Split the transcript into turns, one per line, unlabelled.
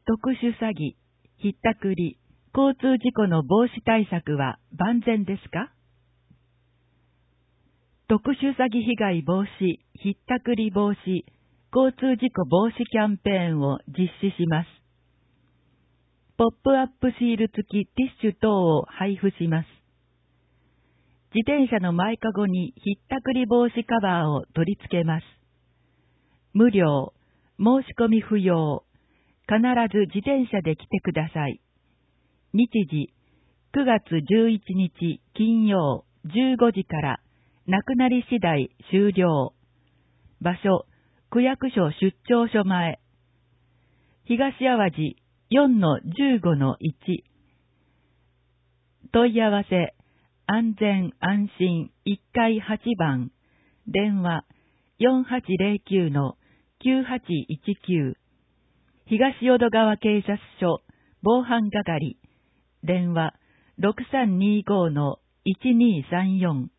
特殊詐欺、ひったくり、交通事故の防止対策は万全ですか？特殊詐欺被害防止、ひったくり防止、交通事故防止キャンペーンを実施します。ポップアップシール付きティッシュ等を配布します。自転車の前かごにひったくり防止カバーを取り付けます。無料、申し込み不要、必ず自転車で来てください。日時、9月11日金曜15時からなくなり次第終了。場所、区役所出張所前。東淡路 4-15-1。問い合わせ、安全安心1階8番。電話、4809-9819。東淀川警察署防犯係。電話、6325-1234。